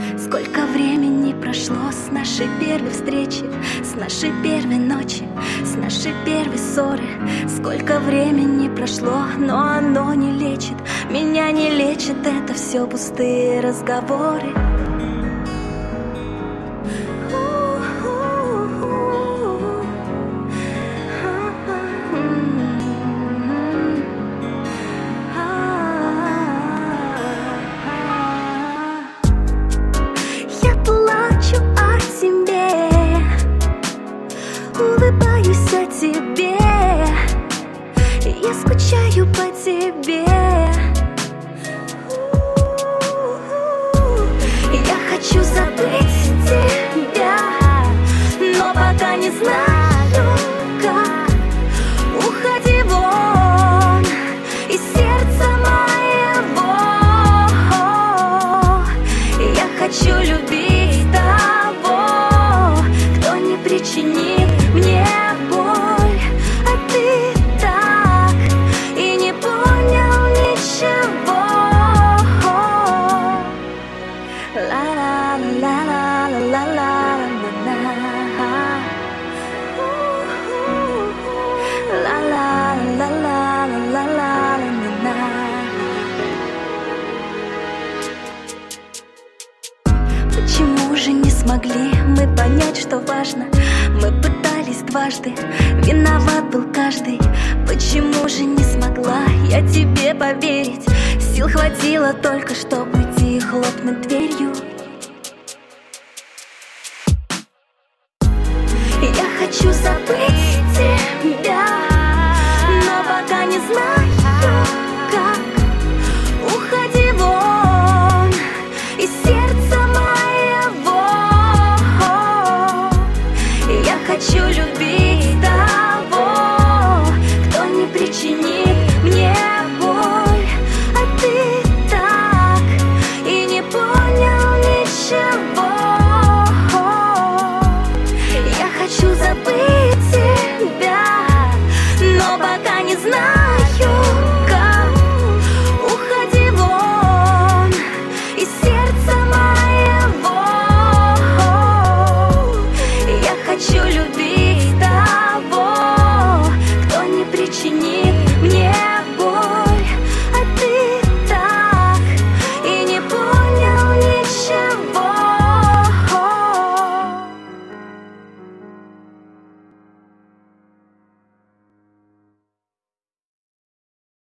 Сколько времени прошло с нашей первой встречи, с нашей первой ночи, с нашей первой ссоры. Сколько времени прошло, но оно не лечит, меня не лечит, это все пустые разговоры. Улыбаюсь о тебе, я скучаю по тебе. Я хочу забыть тебя, но пока не знаю как. Уходи вон из сердца моего. Я хочу любить того, кто не причинит мне боль, а ты так и не понял ничего. Почему же не смогли мы понять, что важно? Мы пытались дважды, виноват был каждый. Почему же не смогла я тебе поверить? Сил хватило только, чтобы уйти и хлопнуть дверью.